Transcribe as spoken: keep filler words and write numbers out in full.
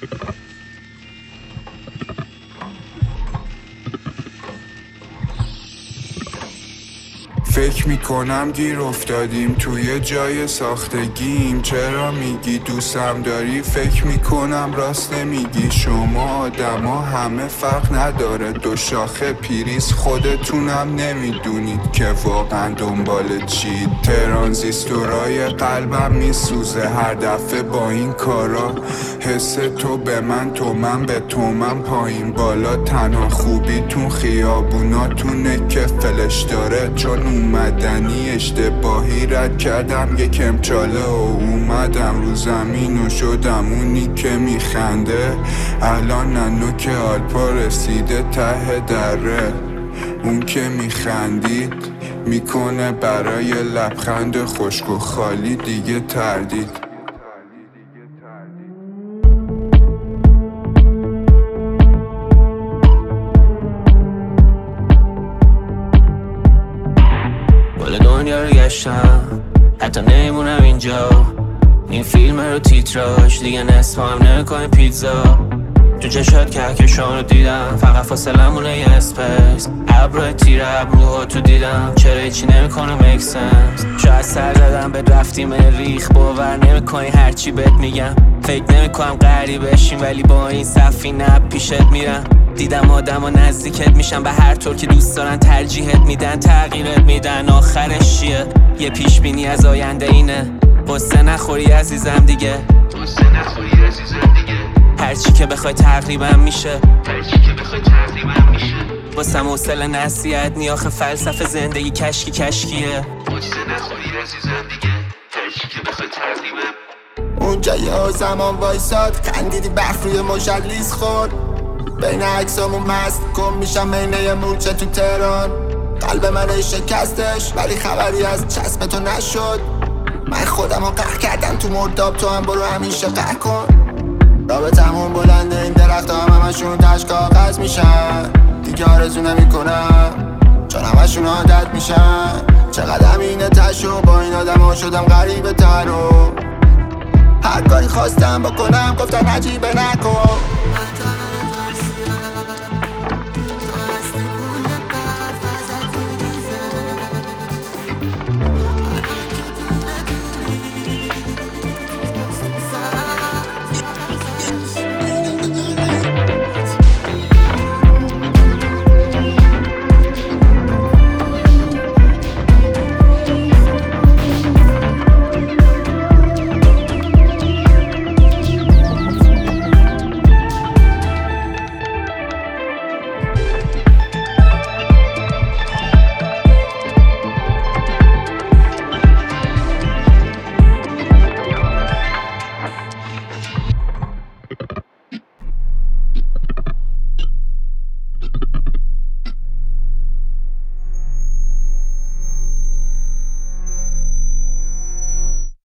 فکر میکنم گیر افتادیم توی جای ساختگیم. چرا میگی دوستم داری؟ فکر میکنم راست نمیگی. شما آدما همه فرق نداره، دو شاخه پیریز خودتونم نمیدونید که واقعا دنبال چی. ترانزیستورای قلبم میسوزه هر دفعه با این کارا. حس تو به من، تو من به تو، من پایین بالا. تنها خوبیتون خیابوناتونه که فلش داره، چون اومدنی اشتباهی رد کردم یکم چاله و اومدم رو زمین و شدم اونی که میخنده. الان ننو که آلپا رسیده ته دره، اون که میخندید میکنه برای لبخند خشک و خالی دیگه تردید. دنیا رو گشتم حتی نمیمونم اینجا. این فیلم رو تیتراژ دیگه نصفم نمیکنه پیتزا. تو چشات کهکشان رو دیدم، فقط فاصله مونه یه اسپیس. ابر تیر ابروها تو دیدم، چرا هیچی نمیکنه میک سنس. شاید سر زدم به رفتی مریخ، باور نمیکنی هرچی بهت میگم. فکر نمیکنم غریب بشیم ولی با این سفینه پیشت میرم. دیدم آدم ها نزدیکت میشن، به هر طور که دوست دارن ترجیحت میدن، تغییرت میدن. آخرش چیه؟ یه پیش بینی از آینده اینه. قصه نخوری عزیزم دیگه، قصه نخوری عزیزم دیگه. هرچی که بخوای تقریبا میشه، هرچی که بخوای تقریبا میشه. واسم حوصله نصیحت نی آخه فلسفه زندگی کشکی کشکیه. قصه نخوری عزیزم دیگه، هرچی که بخوای تقریبا. اونجا یه زمان وایساد، خندیدی برف روی مجلیس خورد. بین عکسامون مست کن میشم عین یه مورچه تو تهران. قلب من شکستش ولی خبری از چسب تو نشد. من خودم رو قهر کردم تو مرداب، تو هم برو همیشه قهر کن. رابطمون بلنده، این درخت ها هم همشون تش کاغذ میشن. دیگه آرزو نمی کنم چون همشون عادت میشن. چقدر اینه تشو با این آدم ها شدم غریبه تر. و هر کاری خواستم بکنم گفتن عجیبه نکن.